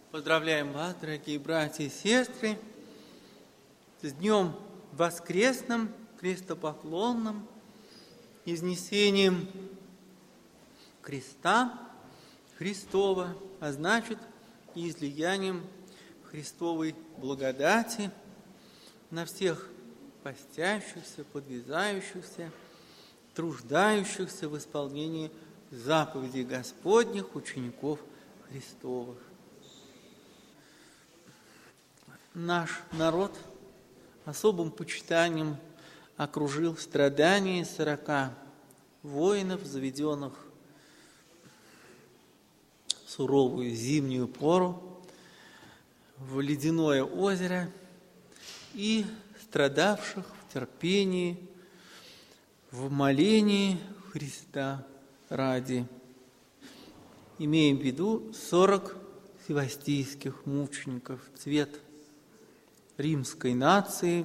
Поздравляем вас, дорогие братья и сестры, с Днем Воскресным, крестопоклонным, изнесением креста Христова, а значит, и излиянием Христовой благодати на всех постящихся, подвязающихся, труждающихся в исполнении заповедей Господних, учеников Христовых. Наш народ особым почитанием окружил страдания 40 воинов, заведенных в суровую зимнюю пору в ледяное озеро и страдавших в терпении, в молении Христа ради. Имеем в виду 40 севастийских мучеников, цвет римской нации.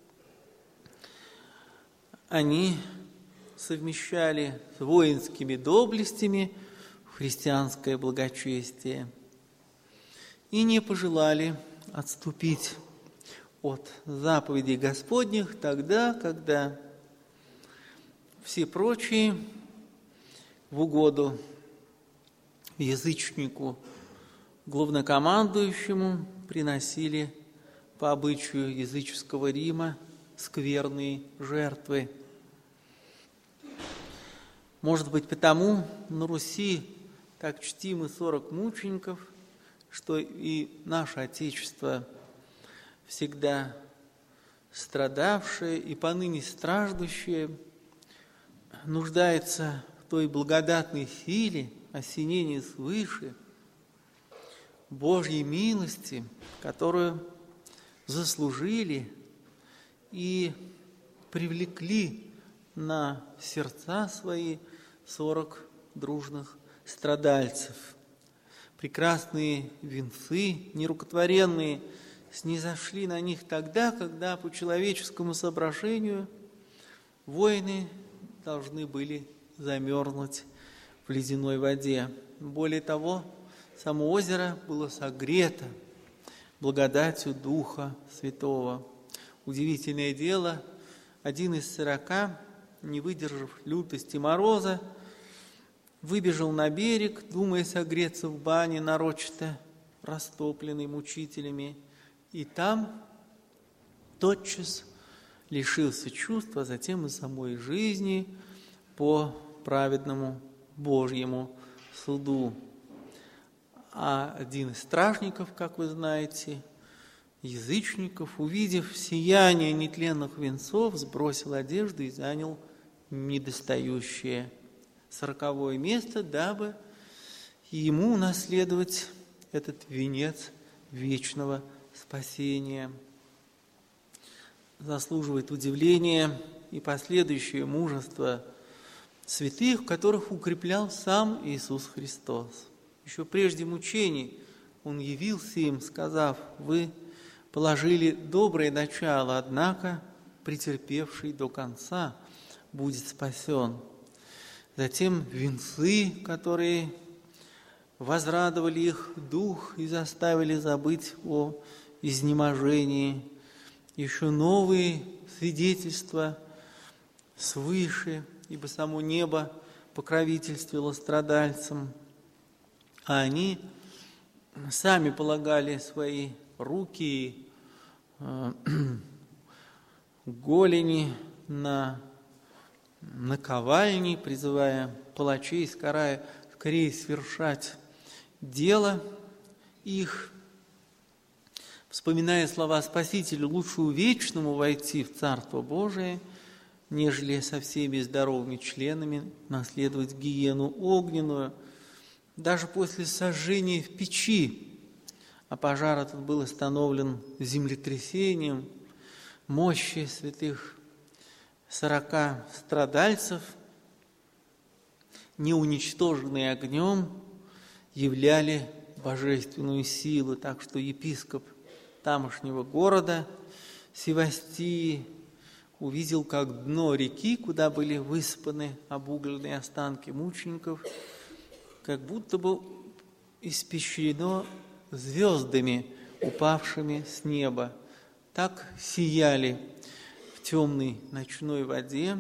Они совмещали с воинскими доблестями христианское благочестие и не пожелали отступить от заповедей Господних тогда, когда все прочие в угоду язычнику, главнокомандующему, приносили по обычаю языческого Рима скверные жертвы. Может быть, потому на Руси так чтимы 40 мучеников, что и наше Отечество, всегда страдавшее и поныне страждущее, нуждается в той благодатной силе, осенении свыше, Божьей милости, которую заслужили и привлекли на сердца свои 40 дружных страдальцев. Прекрасные венцы, нерукотворенные, снизошли на них тогда, когда по человеческому соображению воины должны были замерзнуть в ледяной воде. Более того, само озеро было согрето благодатью Духа Святого. Удивительное дело, один из 40, не выдержав лютости мороза, выбежал на берег, думая согреться в бане, нарочито растопленной мучителями, и там тотчас лишился чувства, а затем и самой жизни по праведному Божьему суду. А один из стражников, как вы знаете, язычников, увидев сияние нетленных венцов, сбросил одежду и занял недостающее 40-е место, дабы ему унаследовать этот венец вечного спасения. Заслуживает удивления и последующее мужество святых, которых укреплял сам Иисус Христос. Еще прежде мучений Он явился им, сказав: «Вы положили доброе начало, однако претерпевший до конца будет спасен». Затем венцы, которые возрадовали их дух и заставили забыть о изнеможении. Еще новые свидетельства свыше, ибо само небо покровительствовало страдальцам, а они сами полагали свои руки и голени на наковальни, призывая палачей, скорее свершать дело их. Вспоминая слова Спасителя: «Лучше увечному войти в Царство Божие, нежели со всеми здоровыми членами наследовать гиену огненную». Даже после сожжения в печи, а пожар этот был остановлен землетрясением, мощи святых 40 страдальцев, не уничтоженные огнем, являли божественную силу. Так что епископ тамошнего города Севастии увидел, как дно реки, куда были высыпаны обугленные останки мучеников, как будто бы испещрено звездами, упавшими с неба. Так сияли в темной ночной воде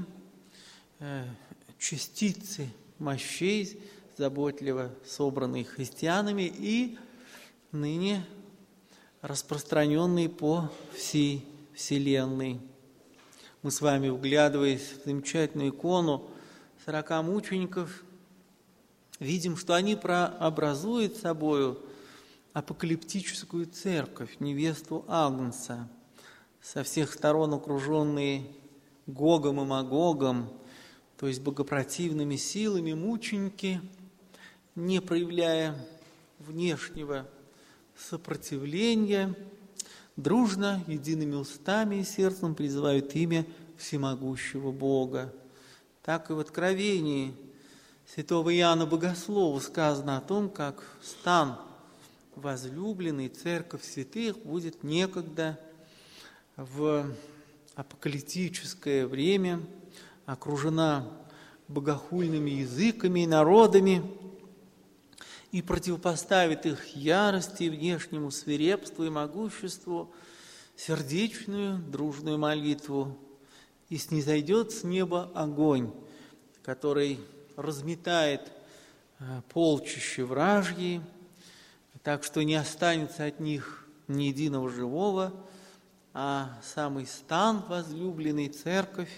частицы мощей, заботливо собранные христианами и ныне распространенные по всей Вселенной. Мы с вами, вглядываясь в замечательную икону 40 мучеников, видим, что они прообразуют собою апокалиптическую церковь, невесту Агнца, со всех сторон окруженные Гогом и Магогом, то есть богопротивными силами, мученики, не проявляя внешнего сопротивления, дружно, едиными устами и сердцем призывают имя всемогущего Бога. Так и в Откровении святого Иоанна Богослова сказано о том, как стан возлюбленный, церковь святых будет некогда в апокалиптическое время окружена богохульными языками и народами и противопоставит их ярости, внешнему свирепству и могуществу сердечную, дружную молитву, и снизойдет с неба огонь, который разметает полчища вражьи, так что не останется от них ни единого живого, а самый стан, возлюбленный, церковь,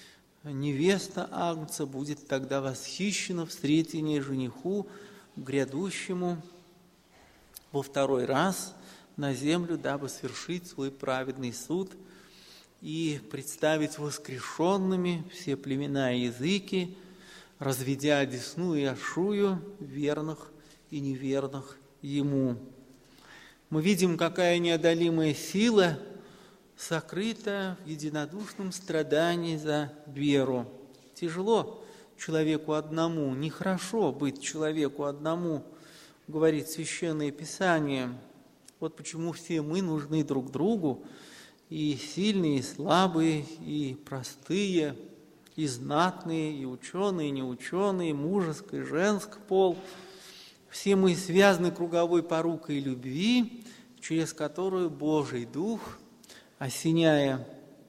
невеста Агнца, будет тогда восхищена в встретении жениху, грядущему во второй раз на землю, дабы свершить свой праведный суд и представить воскрешенными все племена и языки, разведя одесну и ашую верных и неверных Ему. Мы видим, какая неодолимая сила сокрыта в единодушном страдании за веру. Тяжело человеку одному, нехорошо быть человеку одному, говорит Священное Писание. Вот почему все мы нужны друг другу, и сильные, и слабые, и простые, и знатные, и ученые, и неученые, мужеский, и женский пол. Все мы связаны круговой порукой любви, через которую Божий Дух, осеняя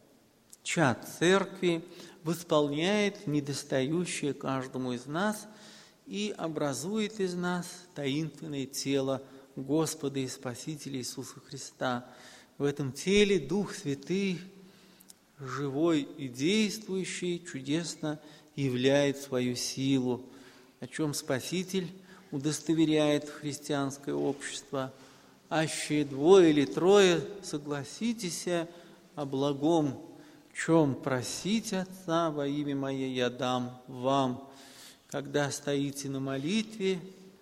чад церкви, восполняет недостающее каждому из нас и образует из нас таинственное тело Господа и Спасителя Иисуса Христа. В этом теле Дух Святый, живой и действующий, чудесно являет свою силу, о чем Спаситель удостоверяет христианское общество. «Аще двое или трое согласитесь о благом, чем просить Отца во имя Мое, я дам вам». Когда стоите на молитве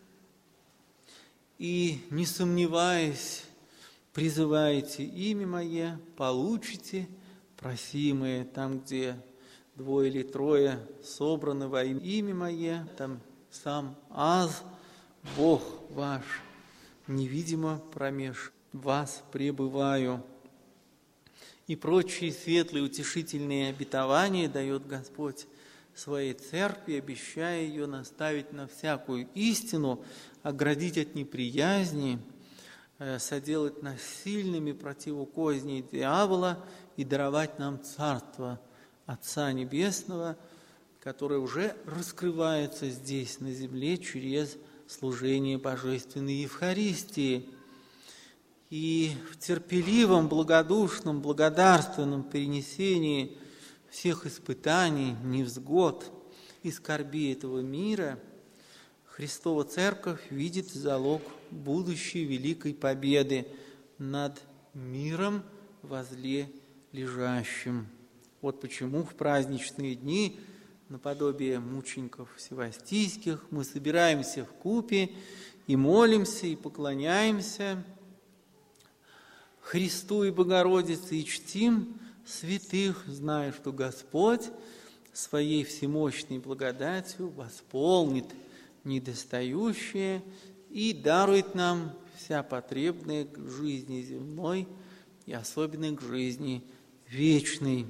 и, не сомневаясь, призываете имя Мое, получите просимое. Там, где двое или трое собраны во имя Мое, там сам Аз, Бог ваш, невидимо промеж вас пребываю. И прочие светлые утешительные обетования дает Господь своей церкви, обещая ее наставить на всякую истину, оградить от неприязни, соделать нас сильными противу козней дьявола и даровать нам Царство Отца Небесного, которое уже раскрывается здесь, на земле, через служение Божественной Евхаристии. И в терпеливом, благодушном, благодарственном перенесении всех испытаний, невзгод и скорби этого мира Христова Церковь видит залог будущей великой победы над миром возле лежащим. Вот почему в праздничные дни, наподобие мучеников севастийских, мы собираемся вкупе и молимся, и поклоняемся Христу и Богородице, и чтим святых, зная, что Господь своей всемощной благодатью восполнит недостающее и дарует нам вся потребная к жизни земной и особенно к жизни вечной.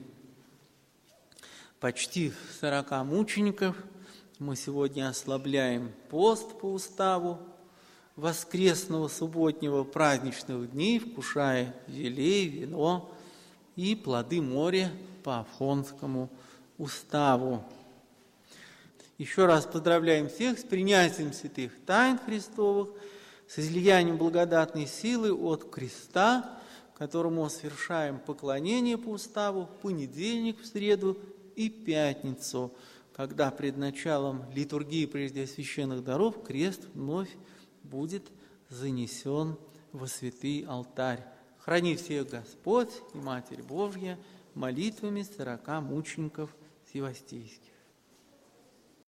Почти 40 мучеников мы сегодня ослабляем пост по уставу воскресного, субботнего, праздничных дней, вкушая елей, вино и плоды моря по Афонскому уставу. Еще раз поздравляем всех с принятием святых тайн Христовых, с излиянием благодатной силы от креста, которому совершаем поклонение по уставу в понедельник, в среду и пятницу, когда пред началом литургии прежде священных даров крест вновь будет занесен во святый алтарь. Храни всех Господь и Матерь Божья молитвами 40 мучеников севастийских.